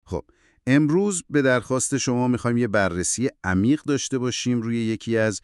خب امروز به درخواست شما میخوایم یه بررسی عمیق داشته باشیم روی یکی از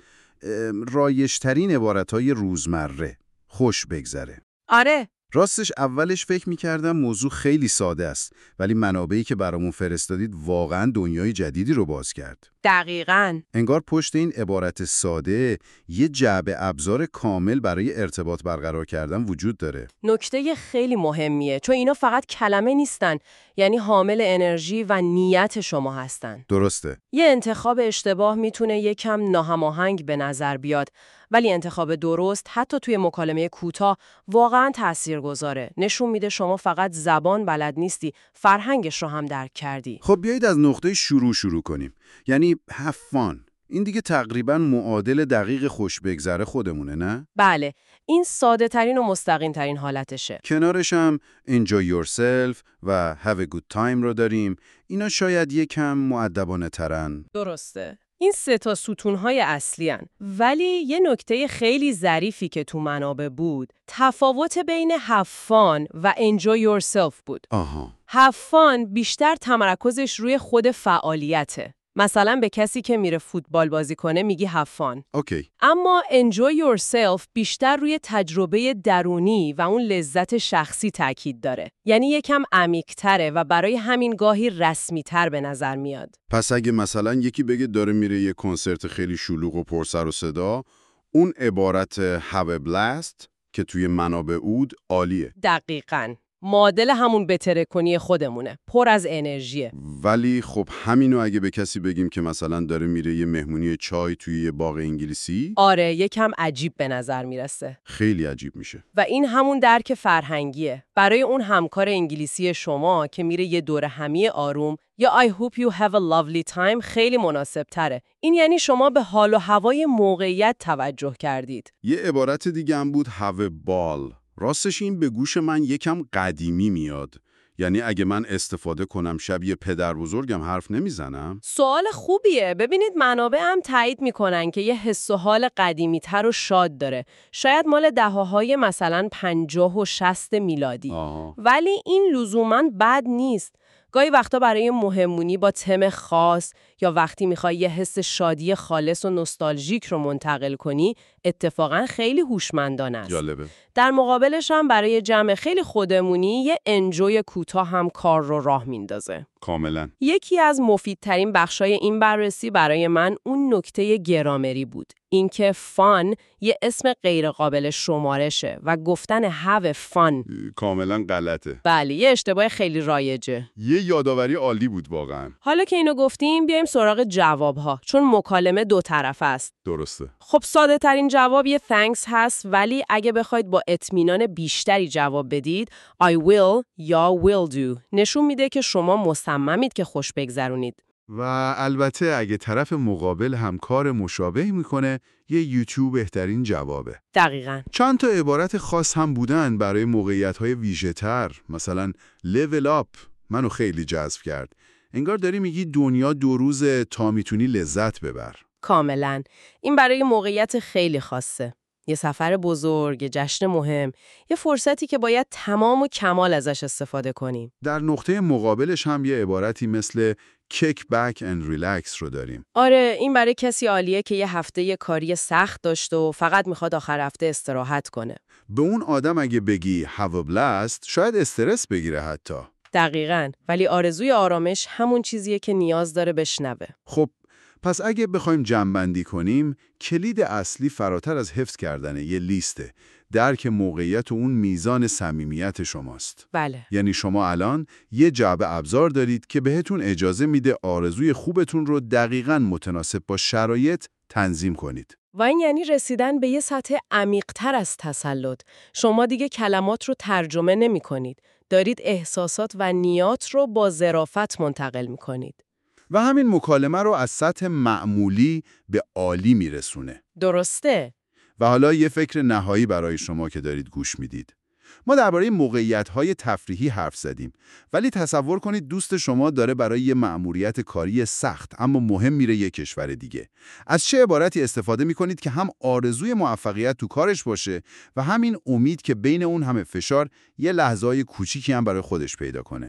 رایج‌ترین عبارتهای روزمره. خوش بگذره. آره. راستش اولش فکر می‌کردم موضوع خیلی ساده است، ولی منابعی که برامون فرستادید واقعاً دنیای جدیدی رو باز کرد. دقیقاً. انگار پشت این عبارت ساده یه جعبه ابزار کامل برای ارتباط برقرار کردن وجود داره. نکته خیلی مهمیه، چون اینا فقط کلمه نیستن، یعنی حامل انرژی و نیت شما هستن. درسته. یه انتخاب اشتباه میتونه یکم ناهماهنگ به نظر بیاد، ولی انتخاب درست حتی توی مکالمه کوتاه واقعاً تاثیرگذاره. نشون میده شما فقط زبان بلد نیستی، فرهنگش رو هم درک کردی. خب بیایید از نقطه شروع کنیم. یعنی have fun. این دیگه تقریباً معادل دقیق خوش بگذره خودمونه، نه؟ بله، این ساده ترین و مستقیم ترین حالتشه. کنارش هم enjoy yourself و have a good time رو داریم. اینا شاید یکم مؤدبانه ترن. درسته. این 3 تا ستون‌های اصلی هن. ولی یه نکته خیلی ظریفی که تو منابع بود، تفاوت بین have fun و enjoy yourself بود. آها. have fun بیشتر تمرکزش روی خود فعالیته. مثلا به کسی که میره فوتبال بازی کنه میگی have fun. اوکی. اما enjoy yourself بیشتر روی تجربه درونی و اون لذت شخصی تاکید داره. یعنی یکم عمیق‌تره و برای همین گاهی رسمی‌تر به نظر میاد. پس اگه مثلا یکی بگه داره میره یه کنسرت خیلی شلوغ و پرسر و صدا، اون عبارت have a blast که توی منابع عود عالیه. دقیقاً. معادل همون بهتره کنی خودمونه. پر از انرژیه. ولی خب همینو اگه به کسی بگیم که مثلا داره میره یه مهمونی چای توی یه باغ انگلیسی، آره، یکم عجیب به نظر میرسه. خیلی عجیب میشه. و این همون درک فرهنگیه. برای اون همکار انگلیسی شما که میره یه دوره همی آروم یا I hope you have a lovely time خیلی مناسب تره. این یعنی شما به حال و هوای موقعیت توجه کردید. یه عبارت دیگه هم بود have a ball. راستش این به گوش من یکم قدیمی میاد. یعنی اگه من استفاده کنم شبیه پدر بزرگم حرف نمیزنم؟ سوال خوبیه. ببینید منابع هم تایید میکنن که یه حس و حال قدیمی‌تر و شاد داره. شاید مال دهه‌های مثلا 50 و 60 میلادی. ولی این لزوماً بد نیست. گاهی وقتا برای مهمونی با تم خاص یا وقتی میخوای یه حس شادی خالص و نوستالژیک رو منتقل کنی، اتفاقاً خیلی هوشمندانه است. جالبه. در مقابلش هم برای جمع خیلی خودمونی یه انجوی کوتاه هم کار رو راه میندازه. کاملاً. یکی از مفیدترین بخشای این بررسی برای من اون نکته گرامری بود. اینکه فان یه اسم غیر قابل شمارشه و گفتن have fun کاملاً غلطه. بله، یه اشتباه خیلی رایجه. یه یادآوری عالی بود واقعاً. حالا که اینو گفتیم بیایم سراغ جوابها، چون مکالمه 2 طرفه است. درسته. خب ساده ترین جواب یه thanks هست، ولی اگه بخواید با اطمینان بیشتری جواب بدید I will یا will do نشون میده که شما مصممید که خوش بگذرونید. و البته اگه طرف مقابل هم کار مشابه میکنه یه یوتیوب بهترین جوابه. دقیقاً. چند تا عبارت خاص هم بودن برای موقعیت‌های ویژه‌تر، مثلا level up منو خیلی جذب کرد. انگار داری میگی دنیا 2 روزه تا میتونی لذت ببر. کاملاً. این برای موقعیت خیلی خاصه. یه سفر بزرگ، یه جشن مهم، یه فرصتی که باید تمام و کمال ازش استفاده کنیم. در نقطه مقابلش هم یه عبارتی مثل kick back and relax رو داریم. آره، این برای کسی عالیه که یه هفته کاری سخت داشته و فقط میخواد آخر هفته استراحت کنه. به اون آدم اگه بگی have a blast شاید استرس بگیره حتی. دقیقاً. ولی آرزوی آرامش همون چیزیه که نیاز داره بشنوه. خب پس اگه بخوایم جمع‌بندی کنیم، کلید اصلی فراتر از حفظ کردن یه لیسته. درک موقعیت و اون میزان صمیمیت شماست. بله. یعنی شما الان یه جعبه ابزار دارید که بهتون اجازه میده آرزوی خوبتون رو دقیقاً متناسب با شرایط تنظیم کنید. و این یعنی رسیدن به یه سطح عمیق‌تر از تسلط. شما دیگه کلمات رو ترجمه نمی کنید. دارید احساسات و نیات رو با ظرافت منتقل می کنید. و همین مکالمه رو از سطح معمولی به عالی میرسونه. درسته. و حالا یه فکر نهایی برای شما که دارید گوش میدید. ما درباره موقعیت‌های تفریحی حرف زدیم، ولی تصور کنید دوست شما داره برای یه مأموریت کاری سخت اما مهم میره یه کشور دیگه. از چه عبارتی استفاده میکنید که هم آرزوی موفقیت تو کارش باشه و همین امید که بین اون همه فشار یه لحظه‌ای کوچیکی هم برای خودش پیدا کنه؟